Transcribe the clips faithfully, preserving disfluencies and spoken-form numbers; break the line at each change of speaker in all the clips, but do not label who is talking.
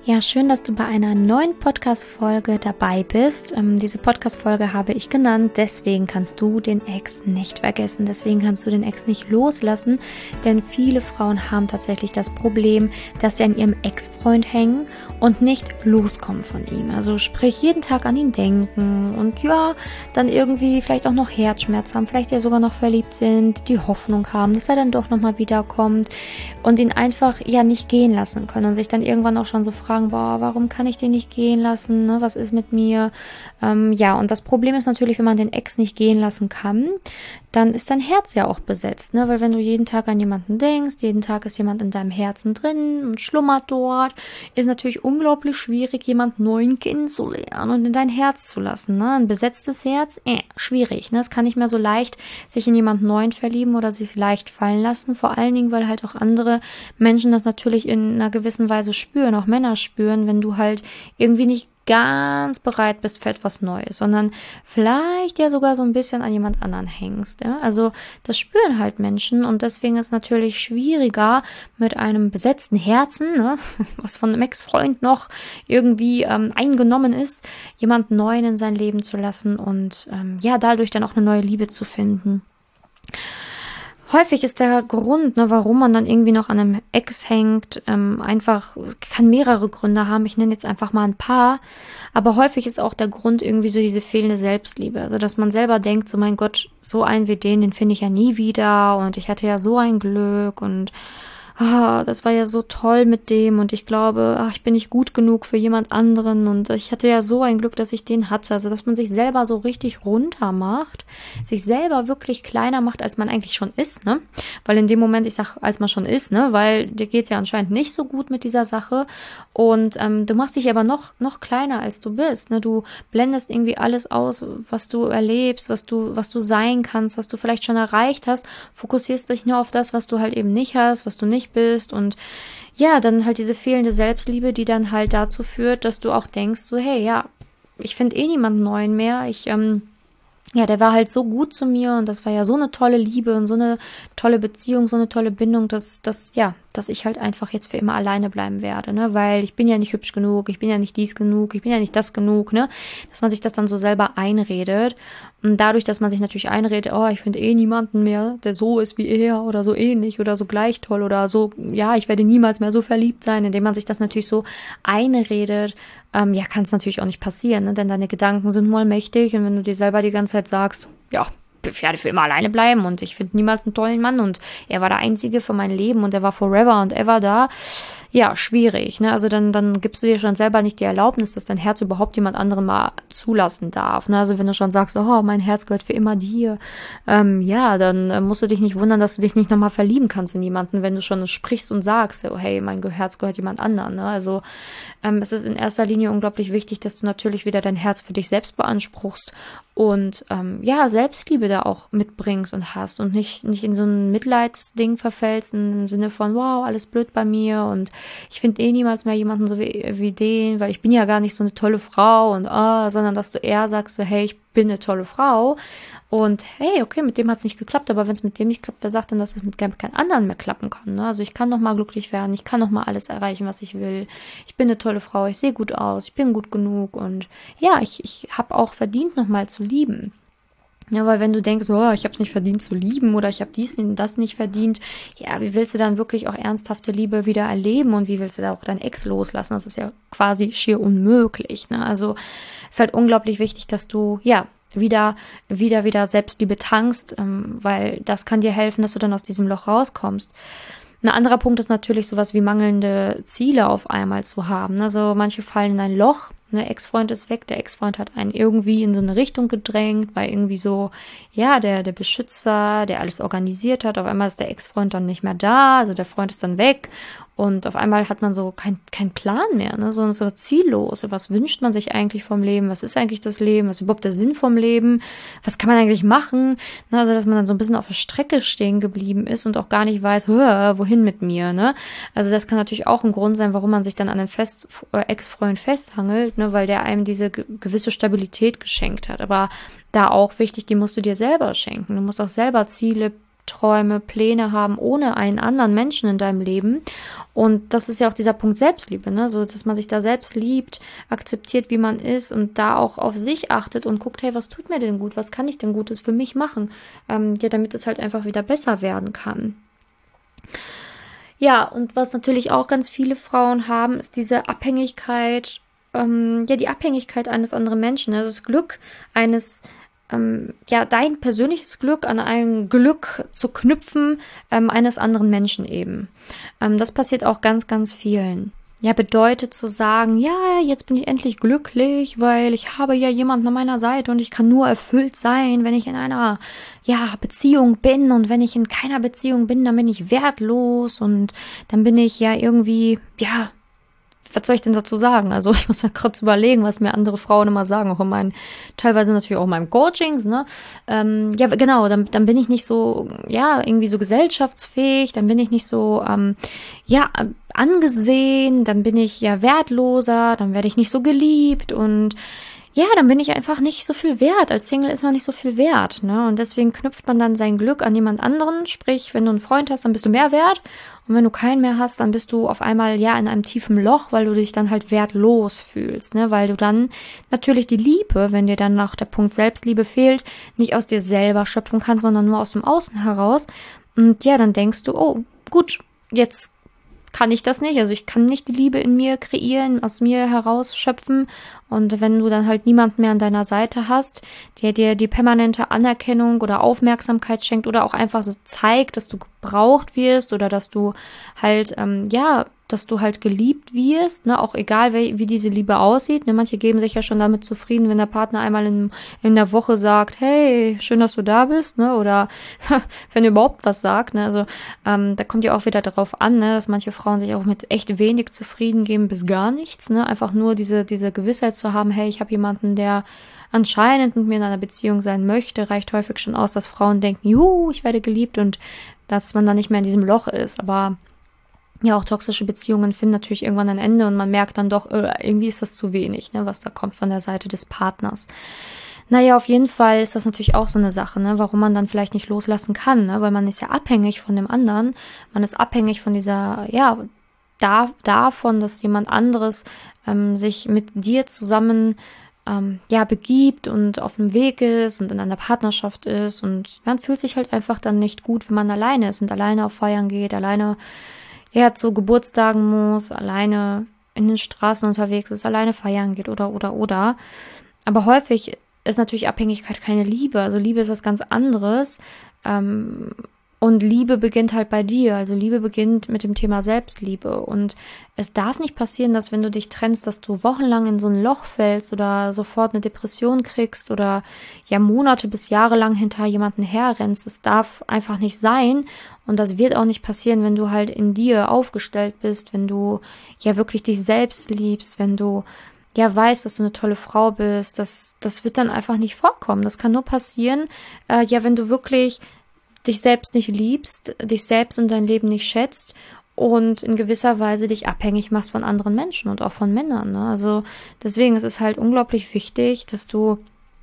Ja, schön, dass du bei einer neuen Podcast-Folge dabei bist. Ähm, diese Podcast-Folge habe ich genannt, deswegen kannst du den Ex nicht vergessen, deswegen kannst du den Ex nicht loslassen, denn viele Frauen haben tatsächlich das Problem, dass sie an ihrem Ex-Freund hängen und nicht loskommen von ihm. Also sprich, jeden Tag an ihn denken und ja, dann irgendwie vielleicht auch noch Herzschmerz haben, vielleicht ja sogar noch verliebt sind, die Hoffnung haben, dass er dann doch nochmal wiederkommt und ihn einfach ja nicht gehen lassen können und sich dann irgendwann auch schon so fragen, boah, warum kann ich den nicht gehen lassen, ne? Was ist mit mir? Ähm, ja, und das Problem ist natürlich, wenn man den Ex nicht gehen lassen kann, dann ist dein Herz ja auch besetzt, ne? Weil wenn du jeden Tag an jemanden denkst, jeden Tag ist jemand in deinem Herzen drin und schlummert dort, ist natürlich unglaublich schwierig, jemand Neuen kennenzulernen und in dein Herz zu lassen, ne? Ein besetztes Herz, äh, schwierig, ne? Es kann nicht mehr so leicht sich in jemand Neuen verlieben oder sich leicht fallen lassen, vor allen Dingen, weil halt auch andere Menschen das natürlich in einer gewissen Weise spüren, auch Männer spüren, wenn du halt irgendwie nicht ganz bereit bist für etwas Neues, sondern vielleicht ja sogar so ein bisschen an jemand anderen hängst. Ja? Also das spüren halt Menschen und deswegen ist es natürlich schwieriger mit einem besetzten Herzen, ne, was von einem Ex-Freund noch irgendwie ähm, eingenommen ist, jemanden Neuen in sein Leben zu lassen und ähm, ja, dadurch dann auch eine neue Liebe zu finden. Häufig ist der Grund, ne, warum man dann irgendwie noch an einem Ex hängt, ähm, einfach, kann mehrere Gründe haben. Ich nenne jetzt einfach mal ein paar. Aber häufig ist auch der Grund irgendwie so diese fehlende Selbstliebe. Also, dass man selber denkt, so mein Gott, so einen wie den, den finde ich ja nie wieder. Und ich hatte ja so ein Glück und ah, das war ja so toll mit dem und ich glaube, ach, ich bin nicht gut genug für jemand anderen und ich hatte ja so ein Glück, dass ich den hatte. Also, dass man sich selber so richtig runter macht, sich selber wirklich kleiner macht, als man eigentlich schon ist, ne? Weil in dem Moment, ich sag, als man schon ist, ne? Weil dir geht's ja anscheinend nicht so gut mit dieser Sache und ähm, du machst dich aber noch, noch kleiner, als du bist, ne? Du blendest irgendwie alles aus, was du erlebst, was du, was du sein kannst, was du vielleicht schon erreicht hast, fokussierst dich nur auf das, was du halt eben nicht hast, was du nicht bist und ja, dann halt diese fehlende Selbstliebe, die dann halt dazu führt, dass du auch denkst, so hey, ja, ich finde eh niemanden Neuen mehr, ich, ähm, ja, der war halt so gut zu mir und das war ja so eine tolle Liebe und so eine tolle Beziehung, so eine tolle Bindung, dass, dass, ja, dass ich halt einfach jetzt für immer alleine bleiben werde, ne, weil ich bin ja nicht hübsch genug, ich bin ja nicht dies genug, ich bin ja nicht das genug, ne, dass man sich das dann so selber einredet und dadurch, dass man sich natürlich einredet, oh, ich finde eh niemanden mehr, der so ist wie er oder so ähnlich oder so gleich toll oder so, ja, ich werde niemals mehr so verliebt sein, indem man sich das natürlich so einredet, ähm, ja, kann es natürlich auch nicht passieren, ne, denn deine Gedanken sind mal mächtig und wenn du dir selber die ganze Zeit sagst, ja, ich werde für immer alleine bleiben und ich finde niemals einen tollen Mann und er war der Einzige für mein Leben und er war forever und ever da. Ja, schwierig, ne? Also dann, dann gibst du dir schon selber nicht die Erlaubnis, dass dein Herz überhaupt jemand anderen mal zulassen darf, ne? Also wenn du schon sagst, oh, mein Herz gehört für immer dir, ähm, ja, dann äh, musst du dich nicht wundern, dass du dich nicht nochmal verlieben kannst in jemanden, wenn du schon sprichst und sagst, oh, hey, mein Herz gehört jemand anderen, ne? Also ähm, es ist in erster Linie unglaublich wichtig, dass du natürlich wieder dein Herz für dich selbst beanspruchst und ähm, ja, Selbstliebe da auch mitbringst und hast und nicht, nicht in so ein Mitleidsding verfällst im Sinne von, wow, alles blöd bei mir und ich finde eh niemals mehr jemanden so wie, wie den, weil ich bin ja gar nicht so eine tolle Frau und ah, sondern dass du eher sagst so, hey, ich bin eine tolle Frau und hey, okay, mit dem hat es nicht geklappt, aber wenn es mit dem nicht klappt, wer sagt denn, dass es mit keinem anderen mehr klappen kann, ne? Also ich kann noch mal glücklich werden, ich kann noch mal alles erreichen, was ich will. Ich bin eine tolle Frau, ich sehe gut aus, ich bin gut genug und ja, ich, ich habe auch verdient, noch mal zu lieben. Ja, weil wenn du denkst, oh, ich habe es nicht verdient zu lieben oder ich habe dies und das nicht verdient, ja, wie willst du dann wirklich auch ernsthafte Liebe wieder erleben und wie willst du da auch dein Ex loslassen? Das ist ja quasi schier unmöglich, ne? Also ist halt unglaublich wichtig, dass du, ja, wieder, wieder, wieder Selbstliebe tankst, ähm, weil das kann dir helfen, dass du dann aus diesem Loch rauskommst. Ein anderer Punkt ist natürlich sowas wie mangelnde Ziele auf einmal zu haben. Also manche fallen in ein Loch, der Ex-Freund ist weg, der Ex-Freund hat einen irgendwie in so eine Richtung gedrängt, weil irgendwie so, ja, der, der Beschützer, der alles organisiert hat, auf einmal ist der Ex-Freund dann nicht mehr da, also der Freund ist dann weg und auf einmal hat man so keinen kein Plan mehr, ne, so, so ziellos. Was wünscht man sich eigentlich vom Leben? Was ist eigentlich das Leben? Was ist überhaupt der Sinn vom Leben? Was kann man eigentlich machen? Na, also, dass man dann so ein bisschen auf der Strecke stehen geblieben ist und auch gar nicht weiß, wohin mit mir, ne? Also, das kann natürlich auch ein Grund sein, warum man sich dann an einem Fest, äh, Ex-Freund festhangelt, ne, weil der einem diese ge- gewisse Stabilität geschenkt hat. Aber da auch wichtig, die musst du dir selber schenken. Du musst auch selber Ziele Träume, Pläne haben ohne einen anderen Menschen in deinem Leben. Und das ist ja auch dieser Punkt Selbstliebe, ne? So, dass man sich da selbst liebt, akzeptiert, wie man ist und da auch auf sich achtet und guckt, hey, was tut mir denn gut? Was kann ich denn Gutes für mich machen? Ähm, ja, damit es halt einfach wieder besser werden kann. Ja, und was natürlich auch ganz viele Frauen haben, ist diese Abhängigkeit, ähm, ja, die Abhängigkeit eines anderen Menschen, also das Glück eines Ähm, ja, dein persönliches Glück an ein Glück zu knüpfen ähm, eines anderen Menschen eben. Ähm, das passiert auch ganz, ganz vielen. Ja, bedeutet zu sagen, ja, jetzt bin ich endlich glücklich, weil ich habe ja jemanden an meiner Seite und ich kann nur erfüllt sein, wenn ich in einer, ja, Beziehung bin, und wenn ich in keiner Beziehung bin, dann bin ich wertlos und dann bin ich ja irgendwie, ja, was soll ich denn dazu sagen? Also ich muss mir kurz überlegen, was mir andere Frauen immer sagen, auch in meinen, teilweise natürlich auch in meinen Coachings, ne? Ähm, ja, genau, dann, dann bin ich nicht so, ja, irgendwie so gesellschaftsfähig, dann bin ich nicht so, ähm, ja, angesehen, dann bin ich ja wertloser, dann werde ich nicht so geliebt und ja, dann bin ich einfach nicht so viel wert. Als Single ist man nicht so viel wert, ne? Und deswegen knüpft man dann sein Glück an jemand anderen. Sprich, wenn du einen Freund hast, dann bist du mehr wert. Und wenn du keinen mehr hast, dann bist du auf einmal ja in einem tiefen Loch, weil du dich dann halt wertlos fühlst, ne? Weil du dann natürlich die Liebe, wenn dir dann noch der Punkt Selbstliebe fehlt, nicht aus dir selber schöpfen kannst, sondern nur aus dem Außen heraus. Und ja, dann denkst du, oh, gut, jetzt kann ich das nicht. Also ich kann nicht die Liebe in mir kreieren, aus mir heraus schöpfen. Und wenn du dann halt niemanden mehr an deiner Seite hast, der dir die permanente Anerkennung oder Aufmerksamkeit schenkt oder auch einfach so zeigt, dass du gebraucht wirst oder dass du halt, ähm, ja, dass du halt geliebt wirst, ne, auch egal wie, wie diese Liebe aussieht, ne, manche geben sich ja schon damit zufrieden, wenn der Partner einmal in, in der Woche sagt, hey, schön, dass du da bist, ne, oder wenn er überhaupt was sagt, ne, also ähm, da kommt ja auch wieder darauf an, ne, dass manche Frauen sich auch mit echt wenig zufrieden geben bis gar nichts, ne, einfach nur diese, diese Gewissheit zu haben, hey, ich habe jemanden, der anscheinend mit mir in einer Beziehung sein möchte, reicht häufig schon aus, dass Frauen denken, juhu, ich werde geliebt und dass man dann nicht mehr in diesem Loch ist, aber ja, auch toxische Beziehungen finden natürlich irgendwann ein Ende und man merkt dann doch, äh, irgendwie ist das zu wenig, ne, was da kommt von der Seite des Partners. Naja, auf jeden Fall ist das natürlich auch so eine Sache, ne, warum man dann vielleicht nicht loslassen kann, ne, weil man ist ja abhängig von dem anderen, man ist abhängig von dieser, ja, da, davon, dass jemand anderes ähm, sich mit dir zusammen ähm, ja, begibt und auf dem Weg ist und in einer Partnerschaft ist und man fühlt sich halt einfach dann nicht gut, wenn man alleine ist und alleine auf Feiern geht, alleine ja, zu Geburtstagen muss, alleine in den Straßen unterwegs ist, alleine feiern geht oder, oder, oder. Aber häufig ist natürlich Abhängigkeit keine Liebe. Also Liebe ist was ganz anderes. Ähm, und Liebe beginnt halt bei dir. Also Liebe beginnt mit dem Thema Selbstliebe. Und es darf nicht passieren, dass wenn du dich trennst, dass du wochenlang in so ein Loch fällst oder sofort eine Depression kriegst oder ja Monate bis Jahre lang hinter jemanden herrennst. Es darf einfach nicht sein. Und das wird auch nicht passieren, wenn du halt in dir aufgestellt bist, wenn du ja wirklich dich selbst liebst, wenn du ja weißt, dass du eine tolle Frau bist. Das, das wird dann einfach nicht vorkommen. Das kann nur passieren, äh, ja, wenn du wirklich dich selbst nicht liebst, dich selbst und dein Leben nicht schätzt und in gewisser Weise dich abhängig machst von anderen Menschen und auch von Männern, ne? Also deswegen ist es halt unglaublich wichtig, dass du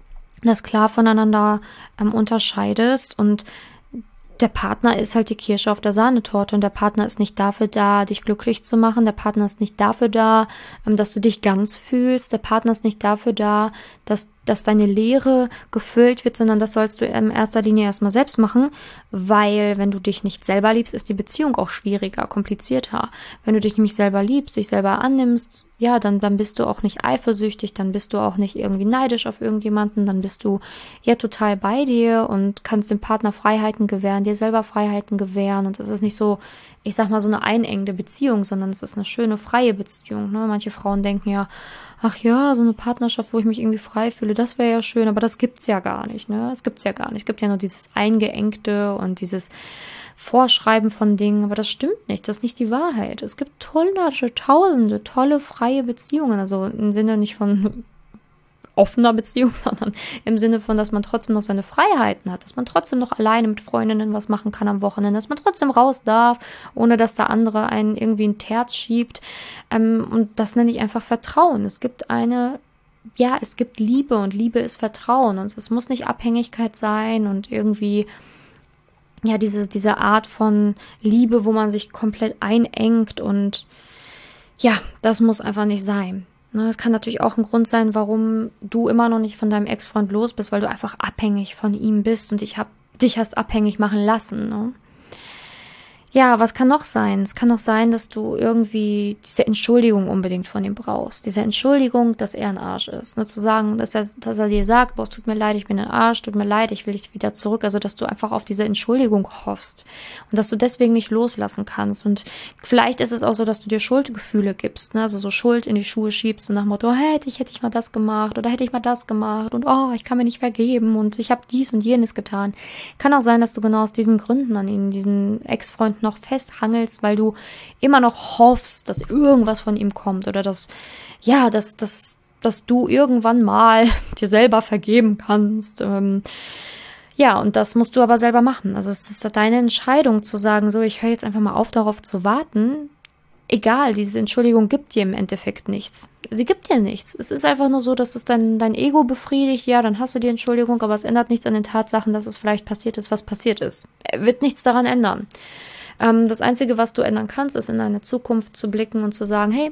das klar voneinander ähm, unterscheidest und der Partner ist halt die Kirsche auf der Sahnetorte und der Partner ist nicht dafür da, dich glücklich zu machen. Der Partner ist nicht dafür da, dass du dich ganz fühlst. Der Partner ist nicht dafür da, dass, dass deine Leere gefüllt wird, sondern das sollst du in erster Linie erstmal selbst machen, weil wenn du dich nicht selber liebst, ist die Beziehung auch schwieriger, komplizierter. Wenn du dich nämlich selber liebst, dich selber annimmst, ja, dann, dann bist du auch nicht eifersüchtig, dann bist du auch nicht irgendwie neidisch auf irgendjemanden, dann bist du ja total bei dir und kannst dem Partner Freiheiten gewähren, dir selber Freiheiten gewähren und das ist nicht so, ich sag mal, so eine einengende Beziehung, sondern es ist eine schöne, freie Beziehung, ne? Manche Frauen denken ja, ach ja, so eine Partnerschaft, wo ich mich irgendwie frei fühle, das wäre ja schön, aber das gibt's ja gar nicht, ne? Das gibt's ja gar nicht. Es gibt ja nur dieses Eingeengte und dieses Vorschreiben von Dingen, aber das stimmt nicht, das ist nicht die Wahrheit. Es gibt hunderte, tausende tolle, freie Beziehungen, also im Sinne nicht von offener Beziehung, sondern im Sinne von, dass man trotzdem noch seine Freiheiten hat, dass man trotzdem noch alleine mit Freundinnen was machen kann am Wochenende, dass man trotzdem raus darf, ohne dass der andere einen irgendwie ein Terz schiebt. Ähm, und das nenne ich einfach Vertrauen. Es gibt eine, ja, es gibt Liebe und Liebe ist Vertrauen und es muss nicht Abhängigkeit sein und irgendwie ja, diese, diese Art von Liebe, wo man sich komplett einengt und ja, das muss einfach nicht sein. Es kann natürlich auch ein Grund sein, warum du immer noch nicht von deinem Ex-Freund los bist, weil du einfach abhängig von ihm bist und dich, hab, dich hast abhängig machen lassen, ne? Ja, was kann noch sein? Es kann noch sein, dass du irgendwie diese Entschuldigung unbedingt von ihm brauchst. Diese Entschuldigung, dass er ein Arsch ist. Nur zu sagen, dass er, dass er dir sagt, boah, es tut mir leid, ich bin ein Arsch, tut mir leid, ich will dich wieder zurück. Also, dass du einfach auf diese Entschuldigung hoffst und dass du deswegen nicht loslassen kannst. Und vielleicht ist es auch so, dass du dir Schuldgefühle gibst, ne? Also so Schuld in die Schuhe schiebst und nach dem Motto, oh, hätte ich, hätte ich mal das gemacht oder hätte ich mal das gemacht und oh, ich kann mir nicht vergeben und ich habe dies und jenes getan. Kann auch sein, dass du genau aus diesen Gründen an ihn, diesen Ex-Freund noch festhangelst, weil du immer noch hoffst, dass irgendwas von ihm kommt oder dass, ja, dass, dass, dass du irgendwann mal dir selber vergeben kannst. Ähm, ja, und das musst du aber selber machen. Also es ist deine Entscheidung zu sagen, so, ich höre jetzt einfach mal auf, darauf zu warten. Egal, diese Entschuldigung gibt dir im Endeffekt nichts. Sie gibt dir nichts. Es ist einfach nur so, dass es dein, dein Ego befriedigt. Ja, dann hast du die Entschuldigung, aber es ändert nichts an den Tatsachen, dass es vielleicht passiert ist, was passiert ist. Wird nichts daran ändern. Das Einzige, was du ändern kannst, ist in deine Zukunft zu blicken und zu sagen, hey,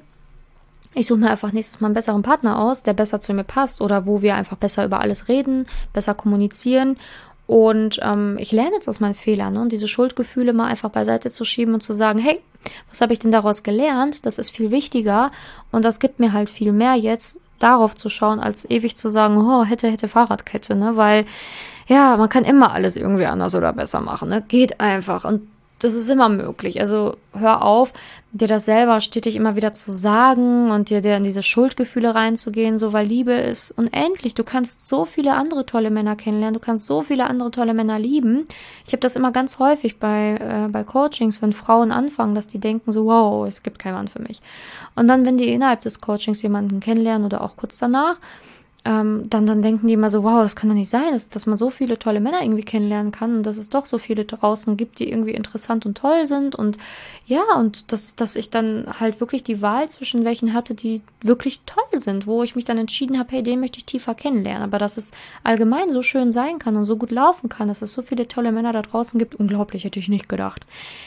ich suche mir einfach nächstes Mal einen besseren Partner aus, der besser zu mir passt oder wo wir einfach besser über alles reden, besser kommunizieren und ähm, ich lerne jetzt aus meinen Fehlern, ne? Und diese Schuldgefühle mal einfach beiseite zu schieben und zu sagen, hey, was habe ich denn daraus gelernt? Das ist viel wichtiger und das gibt mir halt viel mehr jetzt, darauf zu schauen, als ewig zu sagen, oh, hätte, hätte Fahrradkette, ne? Weil, ja, man kann immer alles irgendwie anders oder besser machen, ne? Geht einfach und das ist immer möglich. Also hör auf, dir das selber stetig immer wieder zu sagen und dir, dir in diese Schuldgefühle reinzugehen, so, weil Liebe ist unendlich. Du kannst so viele andere tolle Männer kennenlernen, du kannst so viele andere tolle Männer lieben. Ich habe das immer ganz häufig bei, äh, bei Coachings, wenn Frauen anfangen, dass die denken so, wow, es gibt keinen Mann für mich. Und dann, wenn die innerhalb des Coachings jemanden kennenlernen oder auch kurz danach, Ähm, dann, dann denken die immer so, wow, das kann doch nicht sein, dass, dass man so viele tolle Männer irgendwie kennenlernen kann und dass es doch so viele draußen gibt, die irgendwie interessant und toll sind und ja, und dass, dass ich dann halt wirklich die Wahl zwischen welchen hatte, die wirklich toll sind, wo ich mich dann entschieden habe, hey, den möchte ich tiefer kennenlernen, aber dass es allgemein so schön sein kann und so gut laufen kann, dass es so viele tolle Männer da draußen gibt, unglaublich, hätte ich nicht gedacht.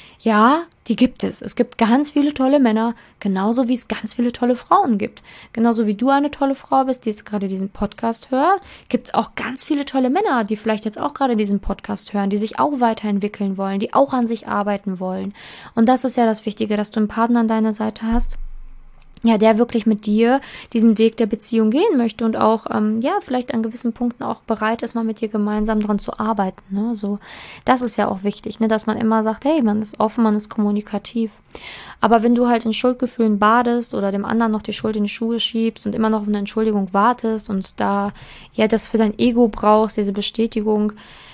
Ja, die gibt es. Es gibt ganz viele tolle Männer, genauso wie es ganz viele tolle Frauen gibt. Genauso wie du eine tolle Frau bist, die jetzt gerade diesen Podcast hört, gibt es auch ganz viele tolle Männer, die vielleicht jetzt auch gerade diesen Podcast hören, die sich auch weiterentwickeln wollen, die auch an sich arbeiten wollen. Und das ist ja das Wichtige, dass du einen Partner an deiner Seite hast, ja, der wirklich mit dir diesen Weg der Beziehung gehen möchte und auch, ähm, ja, vielleicht an gewissen Punkten auch bereit ist, mal mit dir gemeinsam dran zu arbeiten, ne, so, das ist ja auch wichtig, ne, dass man immer sagt, hey, man ist offen, man ist kommunikativ, aber wenn du halt in Schuldgefühlen badest oder dem anderen noch die Schuld in die Schuhe schiebst und immer noch auf eine Entschuldigung wartest und da, ja, das für dein Ego brauchst, diese Bestätigung,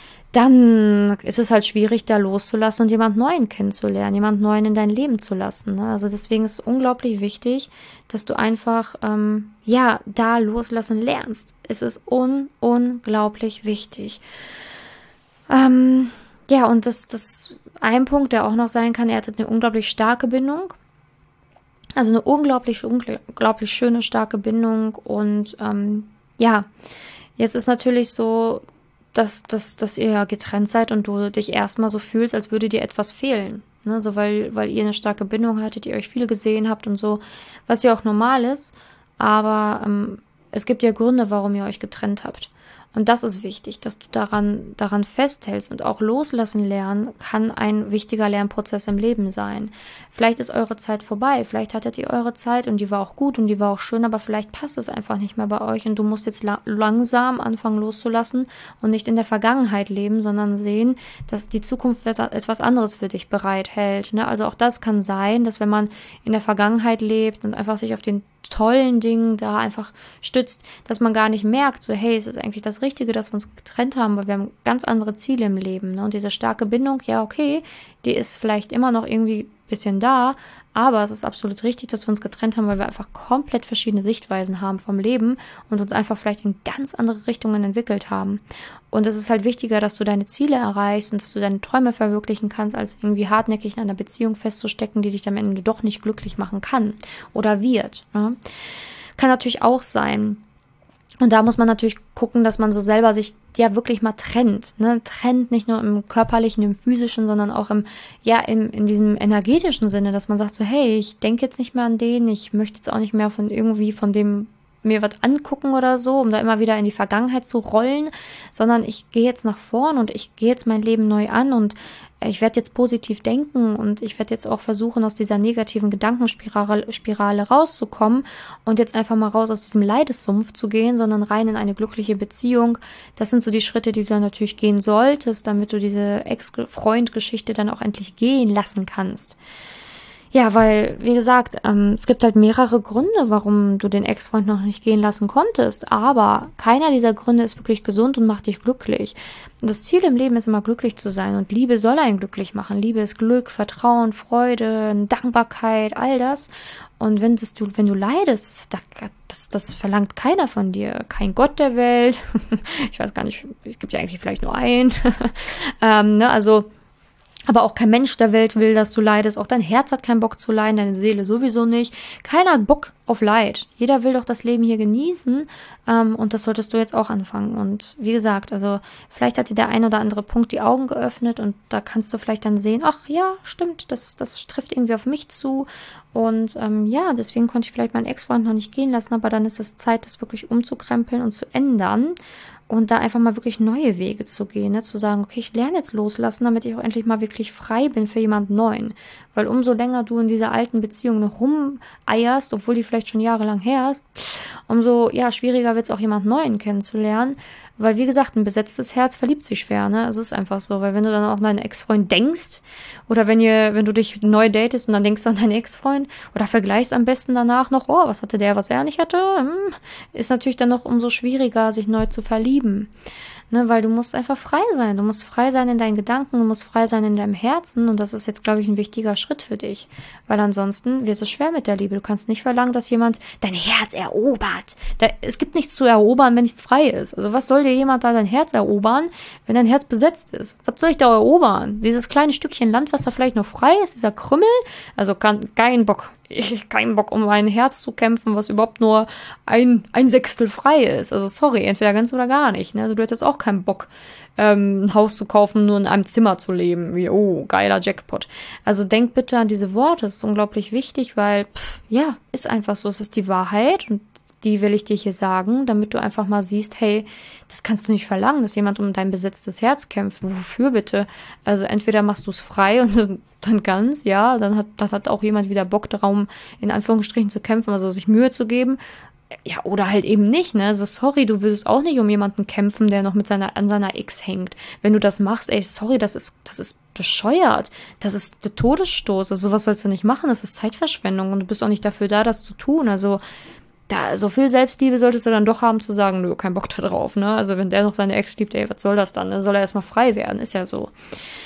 dann ist es halt schwierig, da loszulassen und jemand Neuen kennenzulernen, jemand Neuen in dein Leben zu lassen, ne? Also deswegen ist es unglaublich wichtig, dass du einfach, ähm, ja, da loslassen lernst. Es ist un unglaublich wichtig. Ähm, ja, und das, das ein Punkt, der auch noch sein kann, er hat eine unglaublich starke Bindung. Also eine unglaublich, unglaublich schöne, starke Bindung und ähm, ja, jetzt ist natürlich so, dass, dass, dass ihr getrennt seid und du dich erstmal so fühlst, als würde dir etwas fehlen. Ne? So, weil, weil ihr eine starke Bindung hattet, ihr euch viel gesehen habt und so, was ja auch normal ist. Aber ähm, es gibt ja Gründe, warum ihr euch getrennt habt. Und das ist wichtig, dass du daran, daran festhältst und auch loslassen lernen kann ein wichtiger Lernprozess im Leben sein. Vielleicht ist eure Zeit vorbei, vielleicht hattet ihr eure Zeit und die war auch gut und die war auch schön, aber vielleicht passt es einfach nicht mehr bei euch und du musst jetzt la- langsam anfangen loszulassen und nicht in der Vergangenheit leben, sondern sehen, dass die Zukunft etwas anderes für dich bereithält. Ne? Also auch das kann sein, dass wenn man in der Vergangenheit lebt und einfach sich auf den tollen Dingen da einfach stützt, dass man gar nicht merkt, so hey, es ist eigentlich das Richtige, dass wir uns getrennt haben, weil wir haben ganz andere Ziele im Leben. Ne? Und diese starke Bindung, ja okay, die ist vielleicht immer noch irgendwie ein bisschen da, aber es ist absolut richtig, dass wir uns getrennt haben, weil wir einfach komplett verschiedene Sichtweisen haben vom Leben und uns einfach vielleicht in ganz andere Richtungen entwickelt haben. Und es ist halt wichtiger, dass du deine Ziele erreichst und dass du deine Träume verwirklichen kannst, als irgendwie hartnäckig in einer Beziehung festzustecken, die dich am Ende doch nicht glücklich machen kann oder wird. Ne? Kann natürlich auch sein, Und da muss man natürlich gucken, dass man so selber sich ja wirklich mal trennt, ne? Trennt nicht nur im körperlichen, im physischen, sondern auch im, ja, im, in diesem energetischen Sinne, dass man sagt so, hey, ich denke jetzt nicht mehr an den, ich möchte jetzt auch nicht mehr von irgendwie von dem mir was angucken oder so, um da immer wieder in die Vergangenheit zu rollen, sondern ich gehe jetzt nach vorn und ich gehe jetzt mein Leben neu an und ich werde jetzt positiv denken und ich werde jetzt auch versuchen, aus dieser negativen Gedankenspirale Spirale rauszukommen und jetzt einfach mal raus aus diesem Leidessumpf zu gehen, sondern rein in eine glückliche Beziehung. Das sind so die Schritte, die du dann natürlich gehen solltest, damit du diese Ex-Freund-Geschichte dann auch endlich gehen lassen kannst. Ja, weil, wie gesagt, ähm, es gibt halt mehrere Gründe, warum du den Ex-Freund noch nicht gehen lassen konntest, aber keiner dieser Gründe ist wirklich gesund und macht dich glücklich. Und das Ziel im Leben ist immer glücklich zu sein und Liebe soll einen glücklich machen. Liebe ist Glück, Vertrauen, Freude, Dankbarkeit, all das. Und wenn, das, du, wenn du leidest, das, das, das verlangt keiner von dir. Kein Gott der Welt. Ich weiß gar nicht, es gibt ja eigentlich vielleicht nur einen. ähm, ne, also... Aber auch kein Mensch der Welt will, dass du leidest. Auch dein Herz hat keinen Bock zu leiden, deine Seele sowieso nicht. Keiner hat Bock auf Leid. Jeder will doch das Leben hier genießen. Ähm, und das solltest du jetzt auch anfangen. Und wie gesagt, also vielleicht hat dir der ein oder andere Punkt die Augen geöffnet und da kannst du vielleicht dann sehen, ach ja, stimmt, das, das trifft irgendwie auf mich zu. Und ähm, ja, deswegen konnte ich vielleicht meinen Ex-Freund noch nicht gehen lassen, aber dann ist es Zeit, das wirklich umzukrempeln und zu ändern. Und da einfach mal wirklich neue Wege zu gehen, ne? Zu sagen, okay, ich lerne jetzt loslassen, damit ich auch endlich mal wirklich frei bin für jemand Neuen. Weil umso länger du in dieser alten Beziehung noch rumeierst, obwohl die vielleicht schon jahrelang her ist, umso ja, schwieriger wird es auch jemand Neuen kennenzulernen. Weil, wie gesagt, ein besetztes Herz verliebt sich schwer, ne? Es ist einfach so, weil wenn du dann auch an deinen Ex-Freund denkst oder wenn ihr, wenn du dich neu datest und dann denkst du an deinen Ex-Freund oder vergleichst am besten danach noch, oh, was hatte der, was er nicht hatte, hm, ist natürlich dann noch umso schwieriger, sich neu zu verlieben. Ne, weil du musst einfach frei sein. Du musst frei sein in deinen Gedanken, du musst frei sein in deinem Herzen und das ist jetzt, glaube ich, ein wichtiger Schritt für dich. Weil ansonsten wird es schwer mit der Liebe. Du kannst nicht verlangen, dass jemand dein Herz erobert. Da, es gibt nichts zu erobern, wenn nichts frei ist. Also was soll dir jemand da dein Herz erobern, wenn dein Herz besetzt ist? Was soll ich da erobern? Dieses kleine Stückchen Land, was da vielleicht noch frei ist, dieser Krümmel? Also kann, kein Bock. Ich keinen Bock, um mein Herz zu kämpfen, was überhaupt nur ein, ein Sechstel frei ist. Also sorry, entweder ganz oder gar nicht. Ne? Also du hättest auch keinen Bock, ähm, ein Haus zu kaufen, nur in einem Zimmer zu leben. Wie, oh, geiler Jackpot. Also denk bitte an diese Worte, das ist unglaublich wichtig, weil, pff, ja, ist einfach so, es ist die Wahrheit und die will ich dir hier sagen, damit du einfach mal siehst, hey, das kannst du nicht verlangen, dass jemand um dein besetztes Herz kämpft. Wofür bitte? Also entweder machst du es frei und dann ganz, ja, dann hat, dann hat auch jemand wieder Bock darum, in Anführungsstrichen zu kämpfen, also sich Mühe zu geben. Ja, oder halt eben nicht, ne? Also sorry, du würdest auch nicht um jemanden kämpfen, der noch mit seiner, an seiner Ex hängt. Wenn du das machst, ey, sorry, das ist, das ist bescheuert. Das ist der Todesstoß. Also sowas sollst du nicht machen, das ist Zeitverschwendung und du bist auch nicht dafür da, das zu tun. Also da, so viel Selbstliebe solltest du dann doch haben, zu sagen, nö, kein Bock da drauf, ne? Also wenn der noch seine Ex liebt, ey, was soll das dann? Dann soll er erstmal frei werden, ist ja so.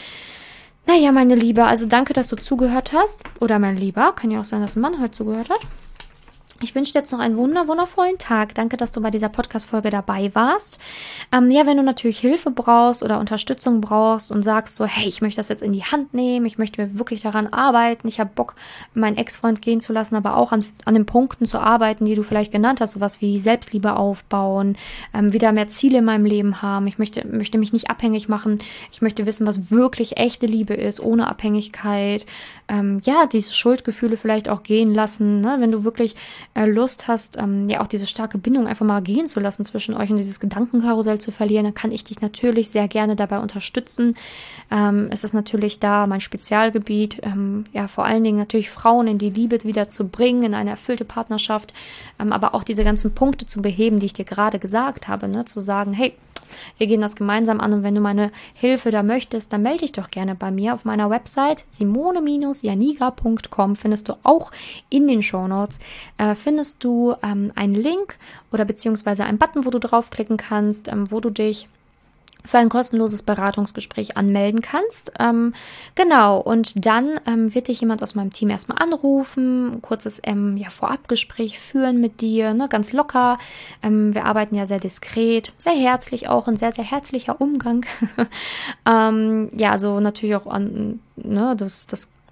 Naja, meine Liebe, also danke, dass du zugehört hast. Oder mein Lieber, kann ja auch sein, dass ein Mann heute zugehört hat. Ich wünsche dir jetzt noch einen wunder, wundervollen Tag. Danke, dass du bei dieser Podcast-Folge dabei warst. Ähm, ja, wenn du natürlich Hilfe brauchst oder Unterstützung brauchst und sagst so, hey, ich möchte das jetzt in die Hand nehmen, ich möchte mir wirklich daran arbeiten, ich habe Bock, meinen Ex-Freund gehen zu lassen, aber auch an, an den Punkten zu arbeiten, die du vielleicht genannt hast, sowas wie Selbstliebe aufbauen, ähm, wieder mehr Ziele in meinem Leben haben. Ich möchte, möchte mich nicht abhängig machen. Ich möchte wissen, was wirklich echte Liebe ist, ohne Abhängigkeit. Ähm, ja, diese Schuldgefühle vielleicht auch gehen lassen, ne? Wenn du wirklich Lust hast, ähm, ja auch diese starke Bindung einfach mal gehen zu lassen zwischen euch und dieses Gedankenkarussell zu verlieren, dann kann ich dich natürlich sehr gerne dabei unterstützen. Ähm, es ist natürlich da mein Spezialgebiet, ähm, ja vor allen Dingen natürlich Frauen in die Liebe wieder zu bringen, in eine erfüllte Partnerschaft, ähm, aber auch diese ganzen Punkte zu beheben, die ich dir gerade gesagt habe, ne? Zu sagen, hey, wir gehen das gemeinsam an und wenn du meine Hilfe da möchtest, dann melde dich doch gerne bei mir auf meiner Website simone janiga punkt com findest du auch in den Shownotes, äh, findest du ähm, einen Link oder beziehungsweise einen Button, wo du draufklicken kannst, ähm, wo du dich für ein kostenloses Beratungsgespräch anmelden kannst. Ähm, genau, und dann ähm, wird dich jemand aus meinem Team erstmal anrufen, ein kurzes ähm, ja, Vorabgespräch führen mit dir, ne, ganz locker. Ähm, wir arbeiten ja sehr diskret, sehr herzlich auch, ein sehr, sehr herzlicher Umgang. ähm, ja, also natürlich auch an, ne, das, das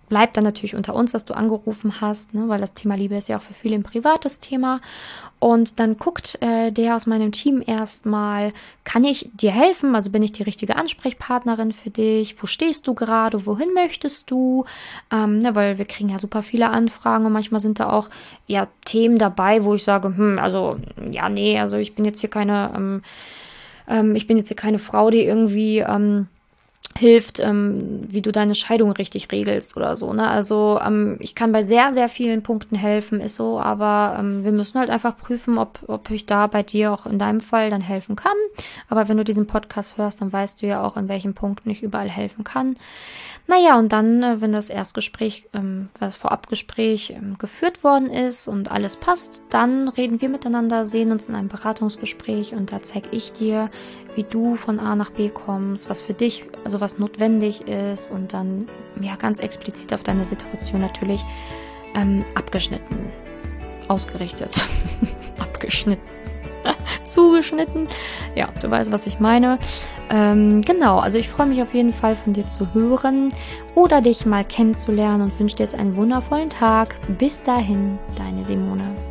bleibt dann natürlich unter uns, dass du angerufen hast, ne, weil das Thema Liebe ist ja auch für viele ein privates Thema. Und dann guckt äh, der aus meinem Team erstmal, kann ich dir helfen? Also bin ich die richtige Ansprechpartnerin für dich? Wo stehst du gerade? Wohin möchtest du? Ähm, ne, weil wir kriegen ja super viele Anfragen und manchmal sind da auch ja Themen dabei, wo ich sage, hm, also ja, nee, also ich bin jetzt hier keine, ähm, ähm, ich bin jetzt hier keine Frau, die irgendwie ähm, hilft, ähm, wie du deine Scheidung richtig regelst oder so, ne? Also ähm, ich kann bei sehr, sehr vielen Punkten helfen, ist so, aber ähm, wir müssen halt einfach prüfen, ob, ob ich da bei dir auch in deinem Fall dann helfen kann. Aber wenn du diesen Podcast hörst, dann weißt du ja auch, in welchen Punkten ich überall helfen kann. Naja, und dann, äh, wenn das Erstgespräch, ähm, das Vorabgespräch ähm, geführt worden ist und alles passt, dann reden wir miteinander, sehen uns in einem Beratungsgespräch und da zeige ich dir, wie du von A nach B kommst, was für dich, also was notwendig ist und dann ja ganz explizit auf deine Situation natürlich ähm, abgeschnitten, ausgerichtet, abgeschnitten. zugeschnitten. Ja, du weißt, was ich meine. Ähm, genau, also ich freue mich auf jeden Fall von dir zu hören oder dich mal kennenzulernen und wünsche dir jetzt einen wundervollen Tag. Bis dahin, deine Simone.